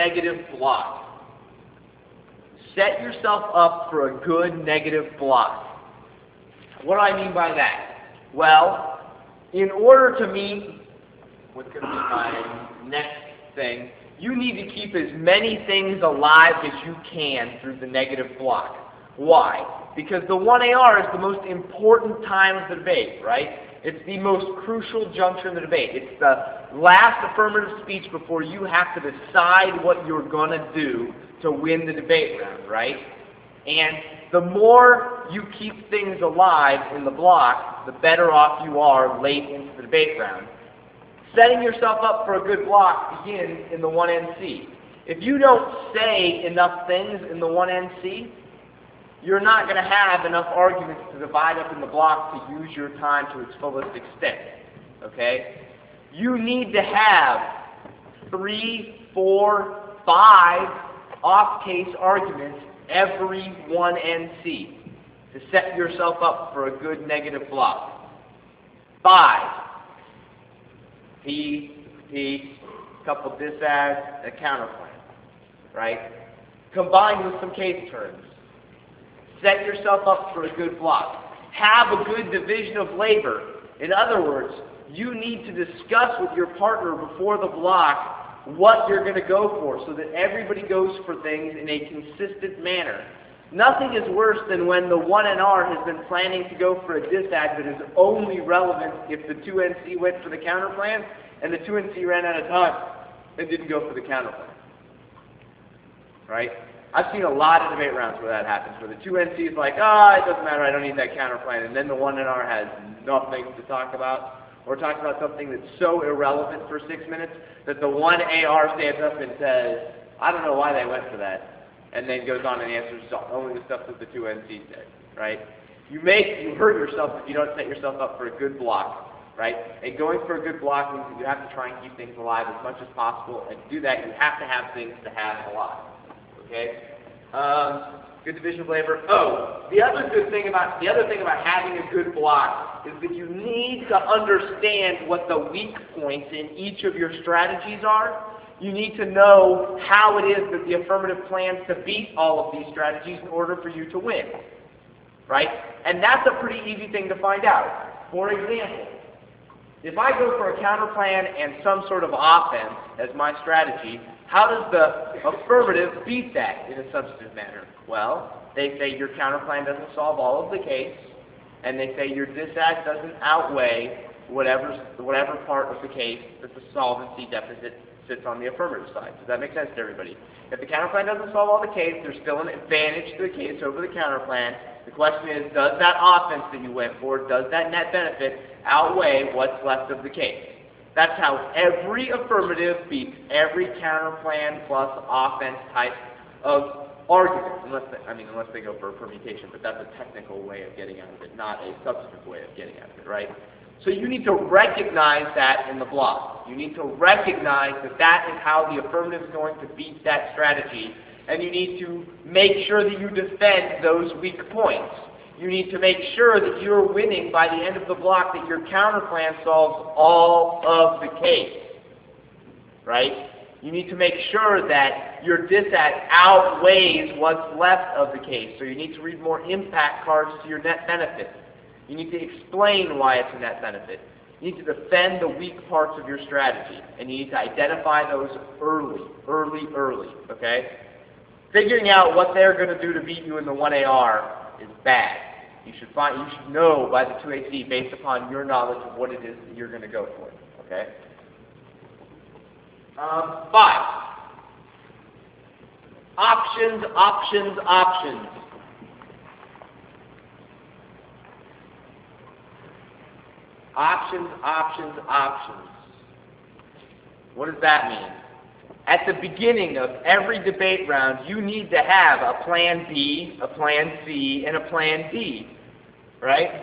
negative block. Set yourself up for a good negative block. What do I mean by that? Well, in order to meet what's going to be my next thing, you need to keep as many things alive as you can through the negative block. Why? Because the 1AR is the most important time of the debate, right? It's the most crucial juncture in the debate. It's the last affirmative speech before you have to decide what you're going to do to win the debate round, right? And the more you keep things alive in the block, the better off you are late into the debate round. Setting yourself up for a good block begins in the 1NC. If you don't say enough things in the 1NC, you're not going to have enough arguments to divide up in the block to use your time to its fullest extent. Okay? You need to have 3, 4, 5 off-case arguments every 1NC to set yourself up for a good negative block. 5. P, couple disads, a counterplan, right? Combined with some case terms. Set yourself up for a good block. Have a good division of labor. In other words, you need to discuss with your partner before the block what you're going to go for so that everybody goes for things in a consistent manner. Nothing is worse than when the 1NR has been planning to go for a disad that is only relevant if the 2NC went for the counterplan and the 2NC ran out of time and didn't go for the counterplan. Right? I've seen a lot of debate rounds where that happens, where the 2NC is like, it doesn't matter, I don't need that counterplan, and then the 1NR has nothing to talk about, or talks about something that's so irrelevant for 6 minutes that the 1AR stands up and says, I don't know why they went for that, and then goes on and answers only the stuff that the 2NC said, right? You hurt yourself if you don't set yourself up for a good block, right? And going for a good block means that you have to try and keep things alive as much as possible, and to do that, you have to have things to have alive. Okay? Good division of labor. The other thing about having a good block is that you need to understand what the weak points in each of your strategies are. You need to know how it is that the affirmative plans to beat all of these strategies in order for you to win. Right? And that's a pretty easy thing to find out. For example, if I go for a counterplan and some sort of offense as my strategy, how does the affirmative beat that in a substantive manner? Well, they say your counterplan doesn't solve all of the case, and they say your disad doesn't outweigh whatever part of the case that the solvency deficit sits on the affirmative side. Does that make sense to everybody? If the counterplan doesn't solve all the case, there's still an advantage to the case over the counterplan. The question is, does that offense that you went for, does that net benefit outweigh what's left of the case? That's how every affirmative beats every counterplan plus offense type of argument, unless they go for a permutation, but that's a technical way of getting out of it, not a substantive way of getting out of it, right? So you need to recognize that in the block. You need to recognize that that is how the affirmative is going to beat that strategy, and you need to make sure that you defend those weak points. You need to make sure that you're winning by the end of the block, that your counterplan solves all of the case, right? You need to make sure that your disad outweighs what's left of the case. So you need to read more impact cards to your net benefit. You need to explain why it's a net benefit. You need to defend the weak parts of your strategy, and you need to identify those early, okay? Figuring out what they're going to do to beat you in the 1AR is bad. You should know by the 2AC based upon your knowledge of what it is that you're going to go for. Okay. 5. Options. Options. What does that mean? At the beginning of every debate round, you need to have a plan B, a plan C, and a plan D, right?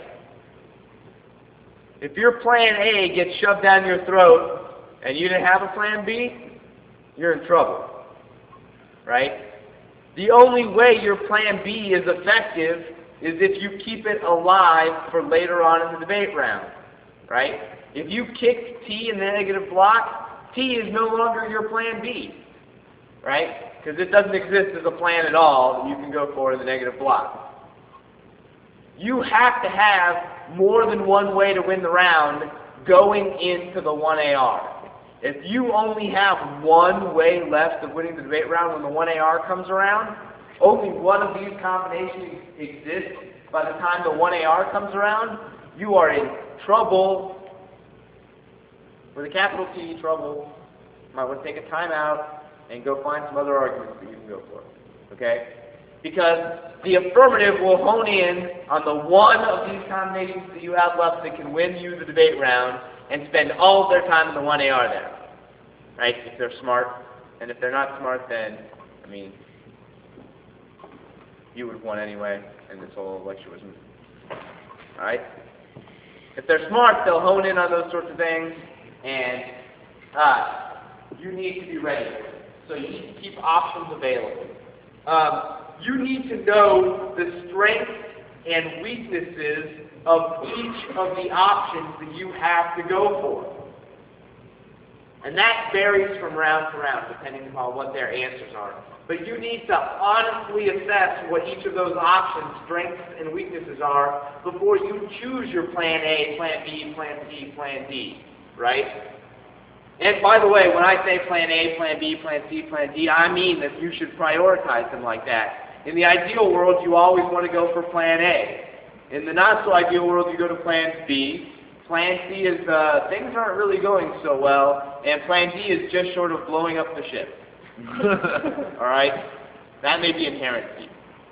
If your plan A gets shoved down your throat and you didn't have a plan B, you're in trouble, right? The only way your plan B is effective is if you keep it alive for later on in the debate round, right? If you kick T in the negative block, T is no longer your plan B. right? Because it doesn't exist as a plan at all that you can go for in the negative block. You have to have more than one way to win the round going into the 1AR. If you only have one way left of winning the debate round when the 1AR comes around, only one of these combinations exists by the time the 1AR comes around, you are in trouble, with a capital T, trouble. You might want to take a time out and go find some other arguments that you can go for, okay? Because the affirmative will hone in on the one of these combinations that you have left that can win you the debate round and spend all of their time in the 1AR there, right? If they're smart. And if they're not smart, then, I mean, you would have won anyway, and this whole lecture was moot. All right? If they're smart, they'll hone in on those sorts of things, and you need to be ready. So you need to keep options available. You need to know the strengths and weaknesses of each of the options that you have to go for. And that varies from round to round, depending upon what their answers are. But you need to honestly assess what each of those options' strengths and weaknesses are before you choose your plan A, plan B, plan C, plan D, right? And by the way, when I say plan A, plan B, plan C, plan D, I mean that you should prioritize them like that. In the ideal world, you always want to go for plan A. In the not-so-ideal world, you go to plan B. Plan C is things aren't really going so well, and plan D is just short of blowing up the ship. All right? That may be inherent to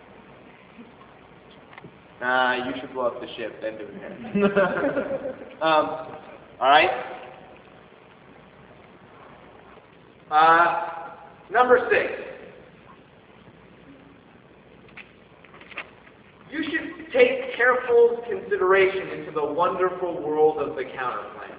you. You should blow up the ship, then do inherent. All right? Number 6. You should take careful consideration into the wonderful world of the counterplan.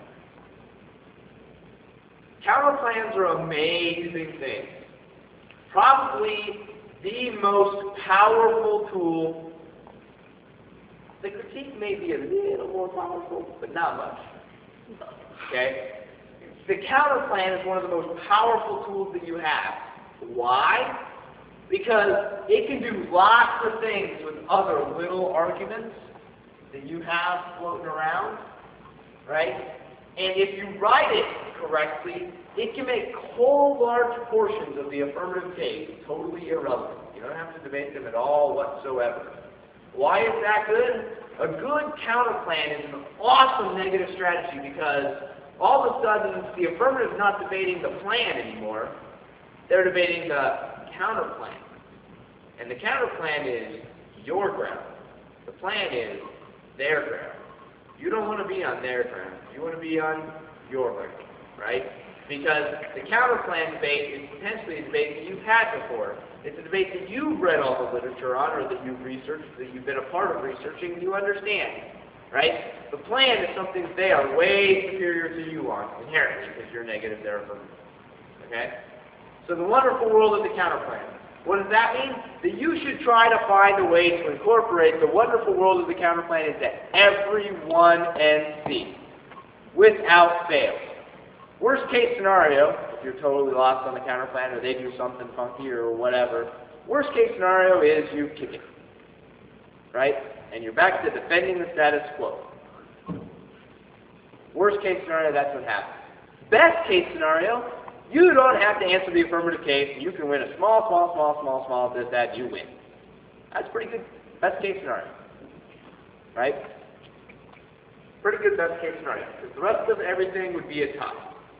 Counterplans are amazing things. Probably the most powerful tool. The critique may be a little more powerful, but not much. Okay? The counterplan is one of the most powerful tools that you have. Why? Because it can do lots of things with other little arguments that you have floating around, right? And if you write it correctly, it can make whole large portions of the affirmative case totally irrelevant. You don't have to debate them at all whatsoever. Why is that good? A good counterplan is an awesome negative strategy because all of a sudden the affirmative is not debating the plan anymore. They're debating the counterplan. And the counterplan is your ground. The plan is their ground. You don't want to be on their ground. You want to be on your ground, right? Because the counterplan debate is potentially a debate that you've had before. It's a debate that you've read all the literature on or that you've researched, that you've been a part of researching, and you understand, right? The plan is something that they are way superior to you on, inherently, because you're negative, they're affirmative, okay? So the wonderful world of the counterplan. What does that mean? That you should try to find a way to incorporate the wonderful world of the counterplan into every 1NC, without fail. Worst case scenario, if you're totally lost on the counterplan or they do something funky or whatever, worst case scenario is you kick it, right? And you're back to defending the status quo. Worst case scenario, that's what happens. Best case scenario, you don't have to answer the affirmative case. You can win a small, this, that, you win. That's pretty good best case scenario, right? Pretty good best case scenario, because the rest of everything would be a tie.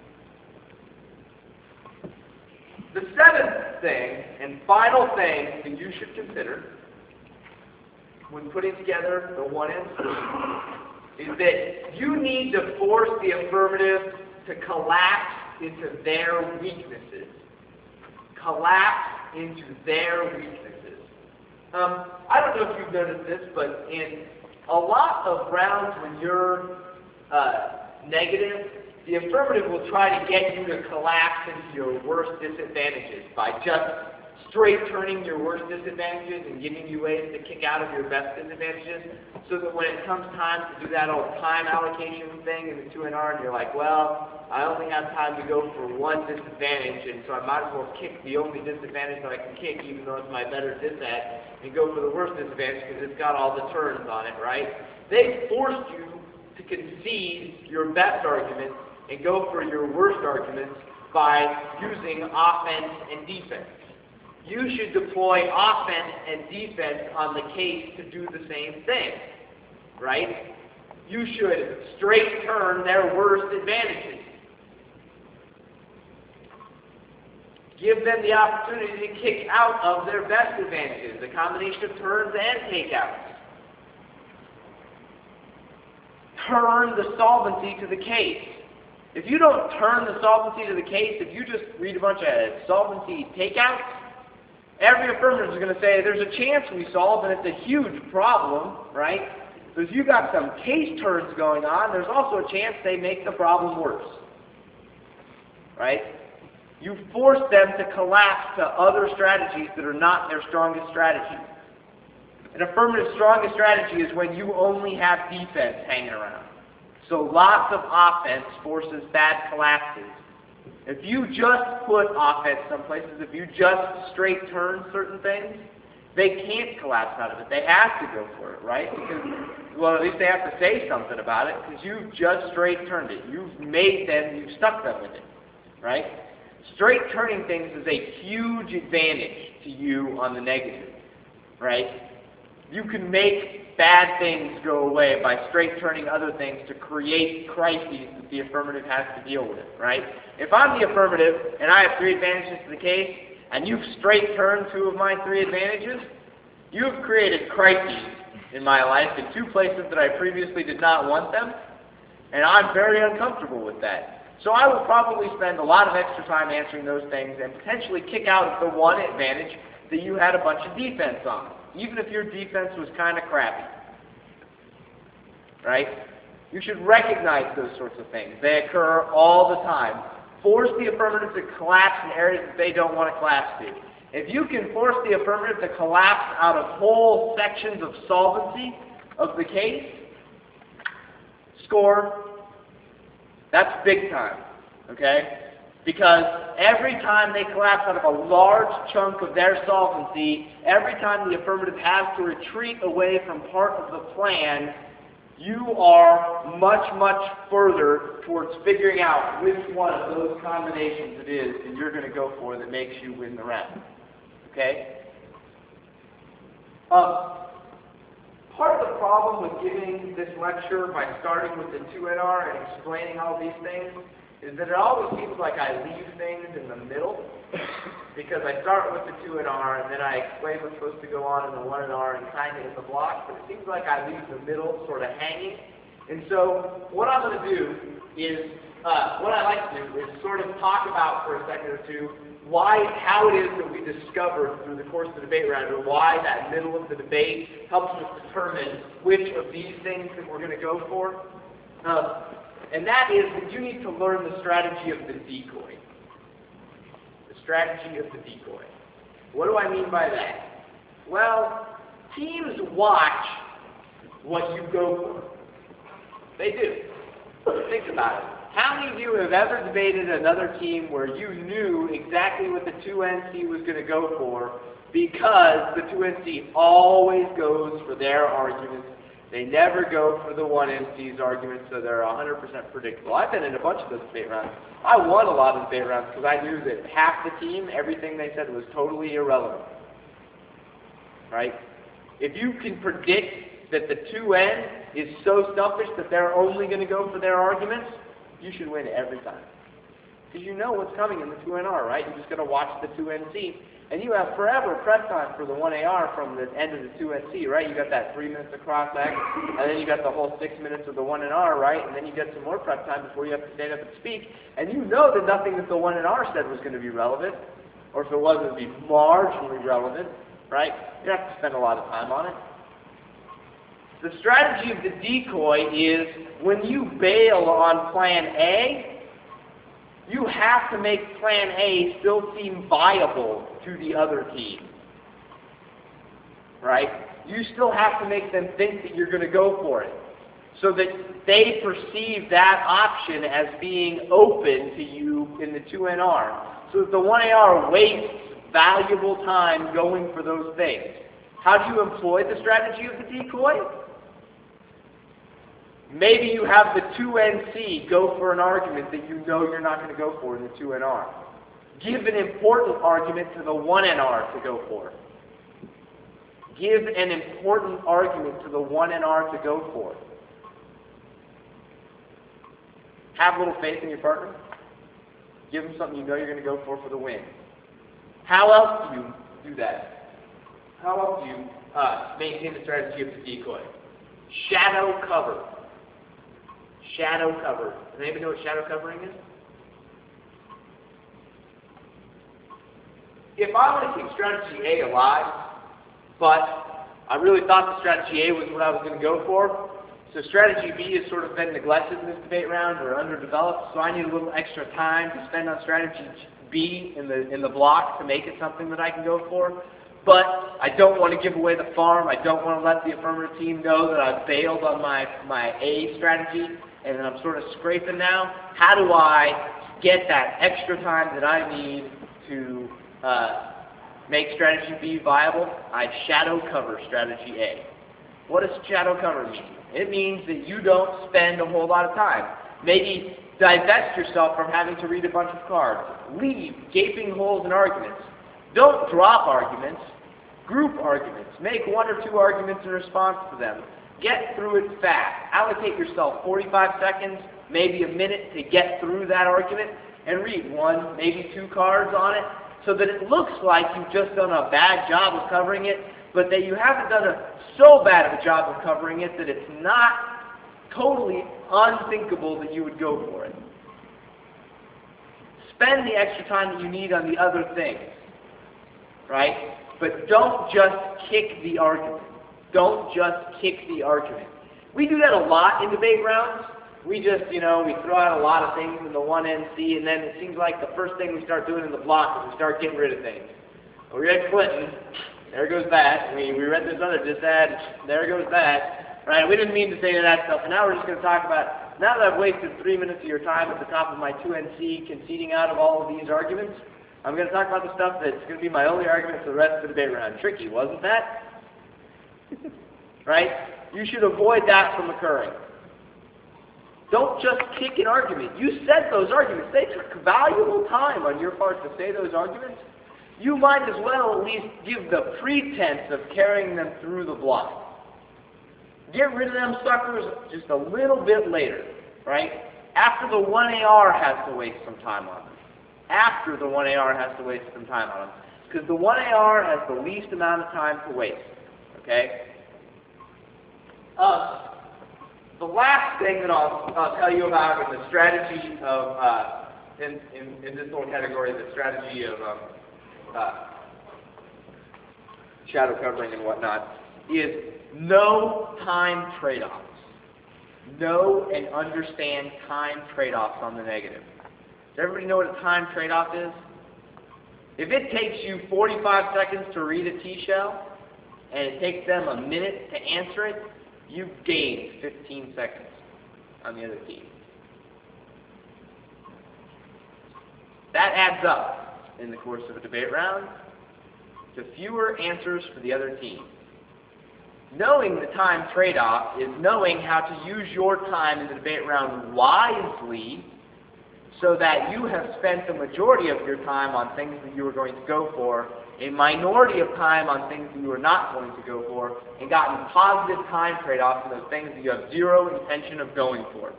The 7th thing and final thing that you should consider when putting together the 1NC is that you need to force the affirmative to collapse into their weaknesses. Collapse into their weaknesses. I don't know if you've noticed this, but in a lot of rounds when you're negative, the affirmative will try to get you to collapse into your worst disadvantages by just straight turning your worst disadvantages and giving you ways to kick out of your best disadvantages, so that when it comes time to do that old time allocation thing in the 2NR, and you're like, well, I only have time to go for one disadvantage, and so I might as well kick the only disadvantage that I can kick, even though it's my better disad, and go for the worst disadvantage because it's got all the turns on it, right? They forced you to concede your best arguments and go for your worst arguments by using offense and defense. You should deploy offense and defense on the case to do the same thing, right? You should straight turn their worst advantages. Give them the opportunity to kick out of their best advantages, a combination of turns and takeouts. Turn the solvency to the case. If you don't turn the solvency to the case, if you just read a bunch of solvency takeouts, every affirmative is going to say there's a chance we solve, and it's a huge problem, right? But if you got some case turns going on, there's also a chance they make the problem worse, right? You force them to collapse to other strategies that are not their strongest strategy. An affirmative's strongest strategy is when you only have defense hanging around. So lots of offense forces bad collapses. If you just put offense some places, if you just straight turn certain things, they can't collapse out of it. They have to go for it, right? Because, well, at least they have to say something about it, because you've just straight turned it. You've made them, you've stuck them with it, right? Straight turning things is a huge advantage to you on the negative, right? You can make bad things go away by straight turning other things to create crises that the affirmative has to deal with, right? If I'm the affirmative and I have 3 advantages to the case, and you've straight turned 2 of my 3 advantages, you've created crises in my life in 2 places that I previously did not want them, and I'm very uncomfortable with that. So I will probably spend a lot of extra time answering those things and potentially kick out the one advantage that you had a bunch of defense on, even if your defense was kind of crappy, right? You should recognize those sorts of things. They occur all the time. Force the affirmative to collapse in areas that they don't want to collapse to. If you can force the affirmative to collapse out of whole sections of solvency of the case, score. That's big time, okay? Because every time they collapse out of a large chunk of their solvency, every time the affirmative has to retreat away from part of the plan, you are much, much further towards figuring out which one of those combinations it is that you're going to go for that makes you win the round. Okay? Part of the problem with giving this lecture by starting with the 2NR and explaining all these things is that it always seems like I leave things in the middle, because I start with the 2NR and then I explain what's supposed to go on in the 1NR and kind of in the block, but it seems like I leave the middle sort of hanging. And so what I'm going to do is, what I like to do is sort of talk about for a second or two how it is that we discovered through the course of the debate round, or why that middle of the debate helps us determine which of these things that we're going to go for. And that is that you need to learn the strategy of the decoy. The strategy of the decoy. What do I mean by that? Well, teams watch what you go for. They do. Think about it. How many of you have ever debated another team where you knew exactly what the 2NC was going to go for because the 2NC always goes for their arguments? They never go for the 1NC's arguments, so they're 100% predictable. I've been in a bunch of those debate rounds. I won a lot of debate rounds because I knew that half the team, everything they said was totally irrelevant. Right? If you can predict that the 2N is so selfish that they're only going to go for their arguments, you should win every time. Because you know what's coming in the 2NR, right? You're just going to watch the 2NC. And you have forever prep time for the 1AR from the end of the 2NC, right? You got that 3 minutes of cross-act, and then you got the whole 6 minutes of the 1NR, right? And then you get some more prep time before you have to stand up and speak. And you know that nothing that the 1NR said was going to be relevant, or if it was, it would be marginally relevant, right? You have to spend a lot of time on it. The strategy of the decoy is when you bail on plan A, You have to make plan A still seem viable to the other team. Right? You still have to make them think that you're going to go for it, so that they perceive that option as being open to you in the 2NR. So that the 1AR wastes valuable time going for those things. How do you employ the strategy of the decoy? Maybe you have the 2NC go for an argument that you know you're not going to go for in the 2NR. Give an important argument to the 1NR to go for. Give an important argument to the 1NR to go for. Have a little faith in your partner. Give them something you know you're going to go for the win. How else do you do that? How else do you maintain the strategy of the decoy? Shadow cover. Shadow cover. Does anybody know what shadow covering is? If I want to keep strategy A alive, but I really thought the strategy A was what I was going to go for, so strategy B has sort of been neglected in this debate round or underdeveloped, so I need a little extra time to spend on strategy B in the block to make it something that I can go for. But I don't want to give away the farm. I don't want to let the affirmative team know that I've bailed on my A strategy and that I'm sort of scraping now. How do I get that extra time that I need to make strategy B viable? I shadow cover strategy A. What does shadow cover mean? It means that you don't spend a whole lot of time. Maybe divest yourself from having to read a bunch of cards. Leave gaping holes in arguments. Don't drop arguments. Group arguments. Make 1 or 2 arguments in response to them. Get through it fast. Allocate yourself 45 seconds, maybe a minute to get through that argument and read 1, maybe 2 cards on it so that it looks like you've just done a bad job of covering it, but that you haven't done so bad of a job of covering it that it's not totally unthinkable that you would go for it. Spend the extra time that you need on the other things, right? But don't just kick the argument. Don't just kick the argument. We do that a lot in debate rounds. We just, we throw out a lot of things in the 1NC, and then it seems like the first thing we start doing in the block is we start getting rid of things. We read Clinton, there goes that. We read this other dissad, there goes that. Right? We didn't mean to say that stuff, and now we're just going to talk about, now that I've wasted 3 minutes of your time at the top of my 2NC conceding out of all of these arguments, I'm going to talk about the stuff that's going to be my only argument for the rest of the debate round. Tricky, wasn't that? Right? You should avoid that from occurring. Don't just kick an argument. You said those arguments. They took valuable time on your part to say those arguments. You might as well at least give the pretense of carrying them through the block. Get rid of them suckers just a little bit later, right? After the 1AR has to waste some time on them. After the 1AR has to waste some time on them. Because the 1AR has the least amount of time to waste, okay? The last thing that I'll tell you about in the strategy of, in this little category, the strategy of shadow covering and whatnot, is know time trade-offs. Know and understand time trade-offs on the negative. Does everybody know what a time trade-off is? If it takes you 45 seconds to read a T-shell, and it takes them a minute to answer it, you've gained 15 seconds on the other team. That adds up in the course of a debate round to fewer answers for the other team. Knowing the time trade-off is knowing how to use your time in the debate round wisely so that you have spent the majority of your time on things that you were going to go for, a minority of time on things that you are not going to go for, and gotten positive time trade-offs in those things that you have zero intention of going for.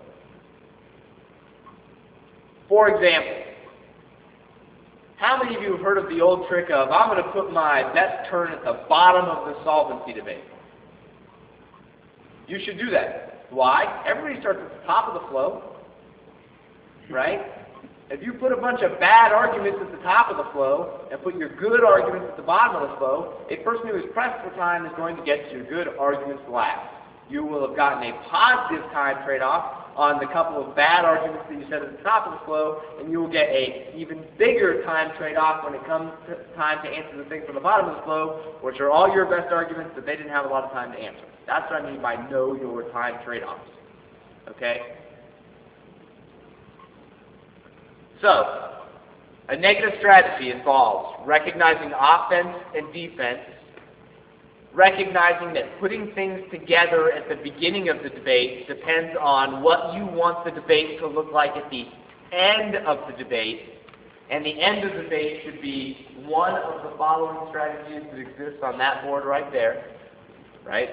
For example, how many of you have heard of the old trick of, I'm going to put my best turn at the bottom of the solvency debate? You should do that. Why? Everybody starts at the top of the flow, right? If you put a bunch of bad arguments at the top of the flow and put your good arguments at the bottom of the flow, a person who is pressed for time is going to get to your good arguments last. You will have gotten a positive time trade-off on the couple of bad arguments that you said at the top of the flow, and you will get a even bigger time trade-off when it comes to time to answer the things from the bottom of the flow, which are all your best arguments that they didn't have a lot of time to answer. That's what I mean by know your time trade-offs. Okay? So, a negative strategy involves recognizing offense and defense, recognizing that putting things together at the beginning of the debate depends on what you want the debate to look like at the end of the debate, and the end of the debate should be one of the following strategies that exists on that board right there, right?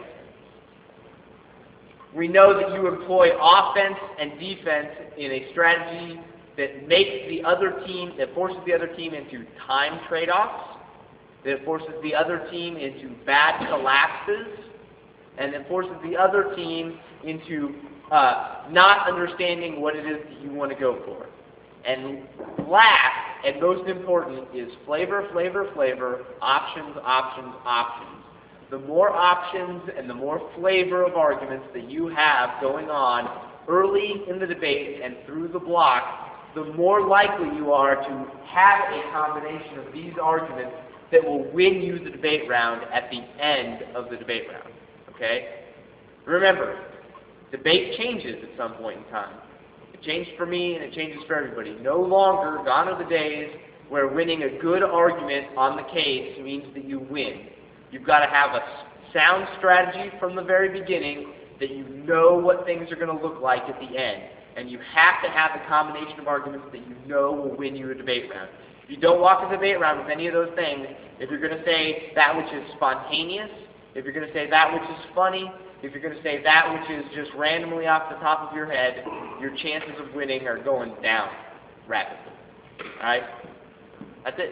We know that you employ offense and defense in a strategy that makes the other team, that forces the other team into time trade-offs, that forces the other team into bad collapses, and that forces the other team into not understanding what it is that you want to go for. And last, and most important, is flavor, flavor, flavor, options, options, options. The more options and the more flavor of arguments that you have going on early in the debate and through the block, the more likely you are to have a combination of these arguments that will win you the debate round at the end of the debate round. Okay? Remember, debate changes at some point in time. It changed for me and it changes for everybody. No longer, gone are the days where winning a good argument on the case means that you win. You've got to have a sound strategy from the very beginning that you know what things are going to look like at the end. And you have to have a combination of arguments that you know will win you a debate round. If you don't walk a debate round with any of those things, if you're going to say that which is spontaneous, if you're going to say that which is funny, if you're going to say that which is just randomly off the top of your head, your chances of winning are going down rapidly. All right? That's it.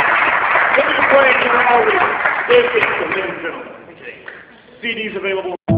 This is playing tomorrow with Basic, ladies and gentlemen. CDs available.